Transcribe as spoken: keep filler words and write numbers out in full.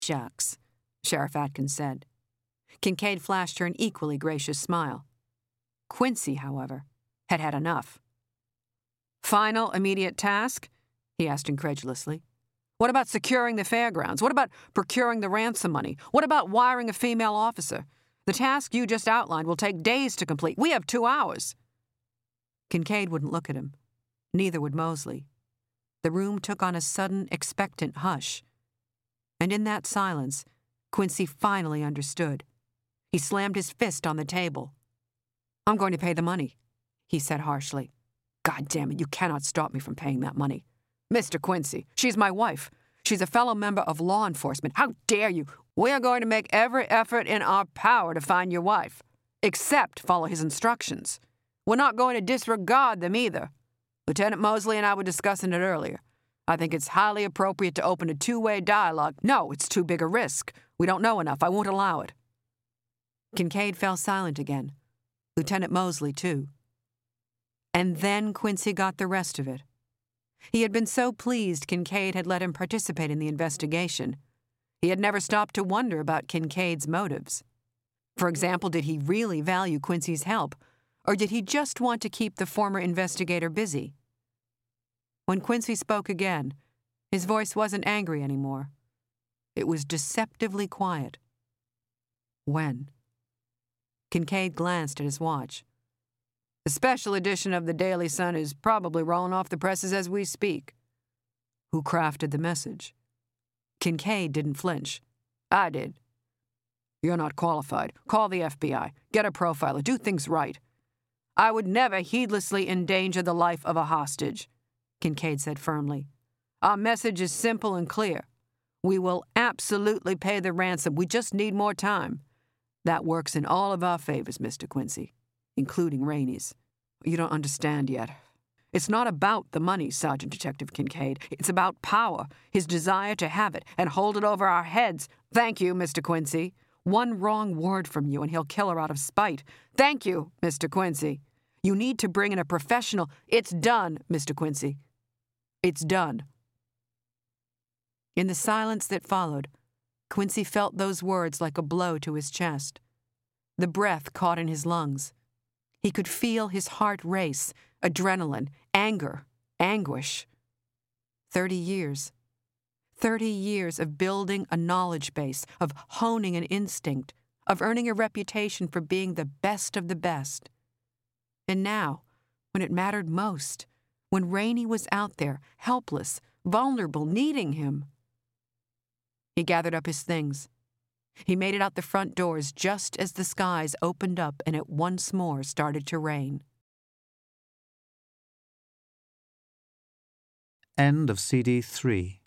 Shucks, Sheriff Atkins said. Kincaid flashed her an equally gracious smile. Quincy, however, had had enough. Final immediate task? He asked incredulously. What about securing the fairgrounds? What about procuring the ransom money? What about wiring a female officer? The task you just outlined will take days to complete. We have two hours. Kincaid wouldn't look at him. Neither would Mosley. The room took on a sudden, expectant hush. And in that silence, Quincy finally understood. He slammed his fist on the table. I'm going to pay the money, he said harshly. God damn it, you cannot stop me from paying that money. Mister Quincy, she's my wife. She's a fellow member of law enforcement. How dare you? We are going to make every effort in our power to find your wife, except follow his instructions. We're not going to disregard them either. Lieutenant Mosley and I were discussing it earlier. I think it's highly appropriate to open a two-way dialogue. No, it's too big a risk. We don't know enough. I won't allow it. Kincaid fell silent again. Lieutenant Mosley, too. And then Quincy got the rest of it. He had been so pleased Kincaid had let him participate in the investigation. He had never stopped to wonder about Kincaid's motives. For example, did he really value Quincy's help, or did he just want to keep the former investigator busy? When Quincy spoke again, his voice wasn't angry anymore. It was deceptively quiet. When? Kincaid glanced at his watch. The special edition of the Daily Sun is probably rolling off the presses as we speak. Who crafted the message? Kincaid didn't flinch. I did. You're not qualified. Call the F B I. Get a profiler. Do things right. I would never heedlessly endanger the life of a hostage, Kincaid said firmly. Our message is simple and clear. We will absolutely pay the ransom. We just need more time. That works in all of our favors, Mister Quincy, including Rainey's. You don't understand yet. It's not about the money, Sergeant Detective Kincaid. It's about power, his desire to have it and hold it over our heads. Thank you, Mister Quincy. One wrong word from you and he'll kill her out of spite. Thank you, Mister Quincy. You need to bring in a professional. It's done, Mister Quincy. It's done. In the silence that followed, Quincy felt those words like a blow to his chest. The breath caught in his lungs. He could feel his heart race, adrenaline, anger, anguish. Thirty years. Thirty years of building a knowledge base, of honing an instinct, of earning a reputation for being the best of the best. And now, when it mattered most, when Rainey was out there, helpless, vulnerable, needing him. He gathered up his things. He made it out the front doors just as the skies opened up and it once more started to rain. End of C D three.